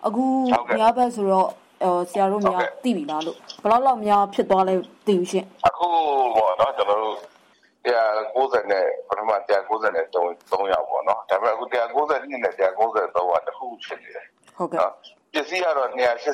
အခုများဘက်ဆိုတော့ဆရာတို့များသိပြီလားလို့ဘယ်လောက်များဖြစ်သွားလဲသိဘူးရှင်အခုပေါ့နော်ကျွန်တော်တို့190နဲ့ပထမ193ယောက်ပေါ့နော်ဒါပေမဲ့အခု192နဲ့193ကတခုဖြစ်နေတယ်ဟုတ်ကဲ့ပစ္စည်းကတော့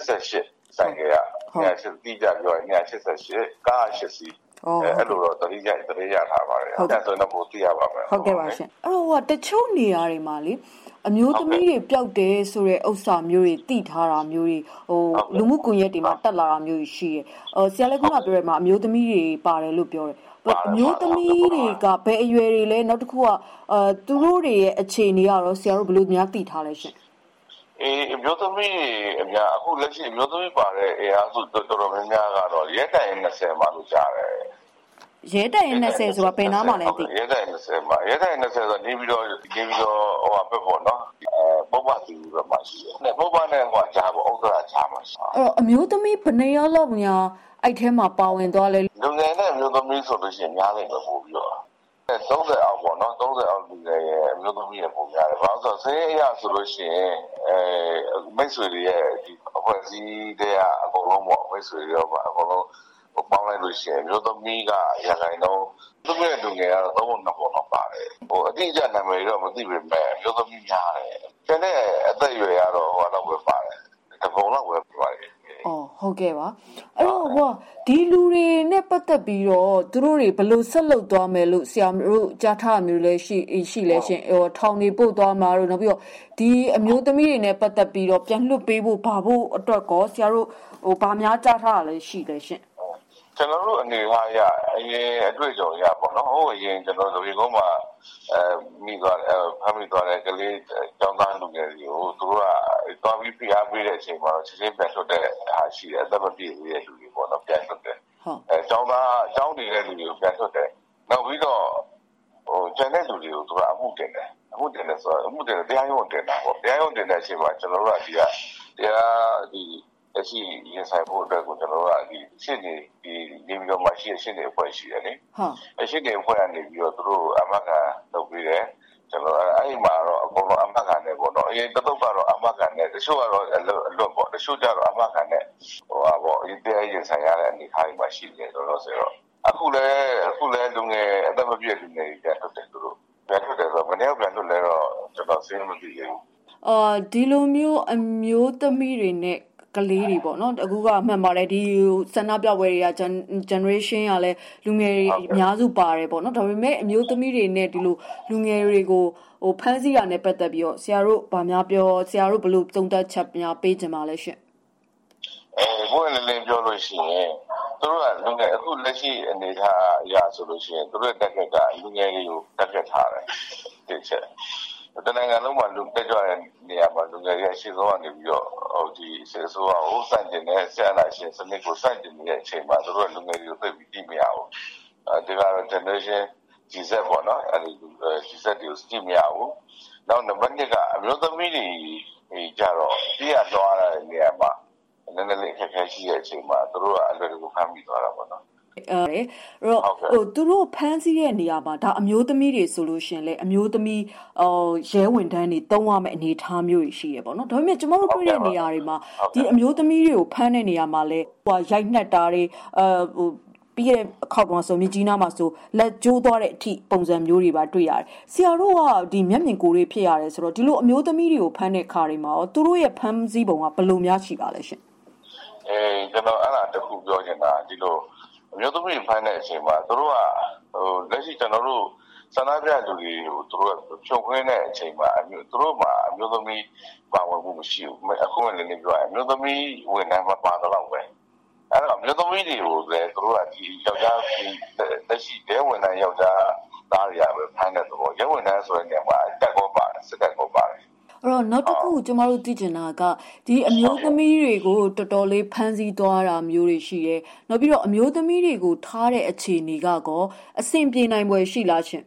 288ဆိုင်က280တိကျပြောရင်288ကား80စီးအဲ့လိုတော့တတိယထားပါတယ်အဲ့ဒါဆိုတော့ပိုသိရပါမယ်ဟုတ်ကဲ့ပါရှင်အဲ့တော့တချို့နေရာတွေမှာလေအမျိုးသမီးတွေပျောက်တယ်ဆိုတဲ့ဥစ္စာမျိုးတွေတိထားတာမျိုးတွေလူမှုကွန်ရက်တွေမှာတက်လာတာမျိုးရှိတယ်ဆရာလည်းခုနပြောရမှာအမျိုးသမီးတွေပါတယ်လို့ပြောတယ်အမျိုးသမီးတွေကဘယ်အရွယ်တွေလဲနောက်တစ်ခုကသူတို့တွေရဲ့အခြေအနေကတော့ဆရာတို့ဘယ်လိုများသိထားလဲရှင်အမျိုးသမီးအများအခုလက်ရှိအမျိုးသမီးပါတဲ့အဲအားစုတော်တော်များများကတော့ရဲတိုင်20မှာလို့ကြားတယ်ရဲတိုင်20ဆိုတာဘယ်နားမှာလဲသိရဲတိုင်20မှာရဲတိုင်20ဆိုနေပြီးတော့ဟိုဟာပဲပေါ့နော်ပုပ္ပတိဘက်မှာရှိတယ်ပုပ္ပနဲ့ဟိုကြားပေါ့ဥဒ္ဒရာကြားမှာရှိအမျိုးသမီးဘယ်နှယောက်လောက်များအဲ့ထဲမှာပါဝင်သွားလဲလူငယ်နဲ့အမျိုးသမီးဆိုလို့ရှိရင်များတယ်ပဲပို့ပြီးတော့30အောက်ပေါ့နော်30အောက်လူငယ်ရဲ့အမျိုးသမီးရဲ့ပုံများတယ်ဘာလို့ဆိုတော့ဆေးအရဆိုလို့ရှိရင်မိတ်ဆွေတွေရဲ့ဒီအဖွဲ့အစည်းတွေကအကုန်လုံးပေါ့မိတ်ဆွေတွေရောပါအကုန်လုံးပေါင်းလိုက်လို့ရှိရင်မျိုးသမီးကရာခိုင်နှုန်းသူ့ရဲ့လူငယ်ကတော့3 4ပုံတော့ပါတယ်အတိအကျနာမည်တော့မသိပေမဲ့မျိုးသမီးများတယ်ကျန်တဲ့အသက်အရွယ်ကတော့ဟိုတော့ပဲပါတယ်တပုံတော့ပဲပါတယ်ဟုတ်ကဲ့ပါအဲ့တော့ဒီလူတွေနဲ့ပတ်သက်ပြီးတော့သူတို့တွေဘယ်လိုဆက်လုပ်သွားမယ်လို့ဆရာတို့ကြားထားမျိုးလဲရှိလဲရှင်ထောင်နေပို့သွားမှာတို့နောက်ပြီးတော့ဒီအမျိုးသမီးတွေနဲ့ပတ်သက်ပြီးတော့ပြန်လွှတ်ပေးဖို့ဘာဖို့အတွက်ကောဆရာတို့ဘာများကြားထားတာလဲရှိလဲရှင်ကျွန်တော်တို့အနေထားရအရင်အတွေ့အကြုံရပေါ့နော်ဟိုအရင်ကျွန်တော်တို့ဒီကုန်းမှာမိသွားဖမ်းမိသွားတဲ့ကလေးကျောင်းသားလူငယ်တွေကိုသူတို့ကသွားပြီးဖိအားပေးတဲ့အချိန်မှာချက်ချင်းပြန်ထွက်တဲ့ဟာရှိတယ်အသက်မပြည့်သေးတဲ့လူတွေပေါ့နော်ပြန်ထွက်တယ်ကျောင်းနေတဲ့လူတွေကိုပြန်ထွက်တယ်နောက်ပြီးတော့ကျန်တဲ့လူတွေကိုသူကအမှုတင်တယ်ဆိုတော့အမှုတင်တယ်တရားရုံးတင်တာပေါ့တရားရုံးတင်တဲ့အချိန်မှာကျွန်တော်တို့ကဒီအရှိရင်ဆိုင်ဖို့အတွက်ကိုကျွန်တော်တို့ကဒီရှင်းနေဒီနေပြီးတော့မှရှင်းနေအဖွဲ့ရှိတယ်လေအရှင်းနေအဖွဲ့ကနေပြီးတော့သူတို့အမကန်လုပ်ပြီးတယ်ကျွန်တော်အဲ့မှာတော့အကုန်လုံးအမကန်နဲ့ပေါ့နော်အရင်တစ်သုတ်ကတော့အမကန်နဲ့တချို့ကတော့အလွတ်ပေါ့တချို့ကျတော့အမကန်နဲ့ပေါ့ဒီတရားရင်ဆိုင်ရတဲ့အနေအထားတွေမှာရှိနေတယ်ဆိုတော့အခုလည်းလူငယ်အသက်မပြည့်လူငယ်တွေပြန်ထွက်တယ်သူတို့ပြန်ထွက်တယ်ဆိုတော့မနေ့ကပြန်ထွက်လဲတော့ကျွန်တော်စဉ်းမသိဘူးဒီလိုမျိုးအမျိုးသမီးတွေနဲ့ကလေးတွေပေါ့နော်အခုကမှန်ပါတယ်ဒီဆန္ဒပြပွဲတွေက generation ကလည်းလူငယ်တွေအများစုပါတယ်ပေါ့နော်ဒါပေမဲ့အမျိုးသမီးတွေနဲ့ဒီလိုလူငယ်တွေကိုဖမ်းဆီးရတဲ့ပတ်သက်ပြီးတော့ဆရာတို့ဗာများပြောဆရာတို့ဘယ်လိုသုံးသပ်ချက်များပေးချင်ပါလဲရှင်ဘိုးလည်းပြောလို့ရှိရင်သူတို့ကလူငယ်အခုလက်ရှိအနေအထားအရဆိုလို့ရှိရင်သူတို့တက်ကကလူငယ်တွေကိုတက်ပြတ်ထားတယ်ဒီချက်တနိုင်ငံလုံးမှာလူတက်ကြတဲ့နေရာမှာလူငယ်တွေအရှိဆုံးကနေပြီးတော့ဒီစေဆိုးကဟိုစန့်ကျင်တဲ့ဆရာနာရှင်စနစ်ကိုစန့်ကျင်နေတဲ့အချိန်မှာသူတို့လူငယ်တွေကိုသိပြီးကြည့်မရဘူးဒီကတော့ generation GZ ပေါ့နော်အဲဒီ GZ တွေကိုကြည့်မရဘူးနောက်နံပါတ်1ကအမျိုးသမီးတွေကြတော့ပြရသွားတဲ့နေရာမှာနည်းနည်းလေးအခက်အခဲရှိတဲ့အချိန်မှာသူတို့ကအလွယ်တကူဖမ်းမိသွားတာပေါ့နော်သူတို့ဖမ်းဆီးတဲ့နေရာမှာဒါအမျိုးသမီးတွေဆိုလို့ရှင်လေအမျိုးသမီးရဲဝန်ထမ်းတွေတုံးရမယ့်အနေအထားမျိုးရှိရပေါ့နော်ဒါပေမဲ့ကျမတို့တွေ့တဲ့နေရာတွေမှာဒီအမျိုးသမီးတွေကိုဖမ်းတဲ့နေရာမှာလဲရိုက်နှက်တာတွေပြီးရဲ့အခောက်တော့ဆိုမြကြီးနားမှာဆိုလက်ကျိုးသွားတဲ့အထိပုံစံမျိုးတွေပါတွေ့ရတယ်ဆရာတို့ကဒီမျက်မြင်ကိုယ်တွေဖြစ်ရတယ်ဆိုတော့ဒီလိုအမျိုးသမီးတွေကိုဖမ်းတဲ့ခါတွေမှာရောသူတို့ရဲ့ဖမ်းစည်းပုံကဘယ်လိုများရှိပါလဲရှင်ကျွန်တော်အဲ့ဒါတခုပြောချင်တာဒီလိုအမျိုးသမီးဖမ်းတဲ့အချိန်မှာသူတို့ကလက်ရှိကျွန်တော်တို့ဆန္ဒပြလူတွေကိုသူတို့ဖြုံခွင်းတဲ့အချိန်မှာသူတို့မှာအမျိုးသမီးပါဝင်မှုမရှိဘူးအခုလည်းပြောရအမျိုးသမီးဝင်နိုင်မှာပါတော့ပဲအဲ့တော့မျိုးသမီးတွေကိုလည်းသူတို့ကဒီယောက်ျားလက်ရှိတဲဝင်တဲ့ယောက်ျားသားတွေကပဲဖမ်းတဲ့သဘောရဲဝင်တဲ့ဆိုတဲ့နေရာမှာတက်ကောပါတယ်စစ်တပ်ကောပါတယ်အဲ့တော့နောက်တစ်ခုကျမတို့သိချင်တာကဒီအမျိုးသမီးတွေကိုတော်တော်လေးဖမ်းဆီးသွားတာမျိုးတွေရှိရဲနောက်ပြီးတော့အမျိုးသမီးတွေကိုထားတဲ့အခြေအနေကကောအဆင်ပြေနိုင်ပွဲရှိလားရှင်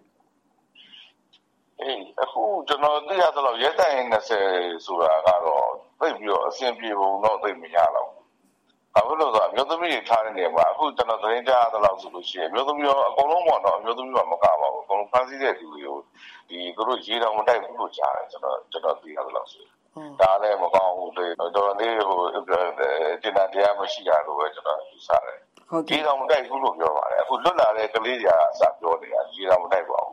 အခုကျွန်တော်သိရသလောက်ရဲတိုင်20ဆိုတာကတော့သိပြီးတော့အဆင်ပြေပုံတော့သိမရတော့အခုလို့ဆိုအမျိုးသမီးတွေထားတဲ့နေရာမှာအခုကျွန်တော်သတင်းကြားရသလောက်ဆိုလို့ရှိရင်အမျိုးသမီးရောအကုန်လုံးပေါ့နော်အမျိုးသမီးကမကပါဘူးအကုန်လုံးဖမ်းဆီးတဲ့သူတွေကိုဒီသူတို့ရေတောင်မတိုက်ဘူးလို့ကြားတယ်ကျွန်တော်သိရသလောက်ဆိုဒါလည်းမကောင်းဘူးတော်တော်လေးတင်တန်တရားမရှိရလို့ပဲကျွန်တော်ယူဆတယ်ကြီးတော်မတိုက်ဘူးလို့ပြောပါတယ်အခုလွတ်လာတဲ့ကလေးတွေကအစပြောနေတာကြီးတော်မတိုက်ပါ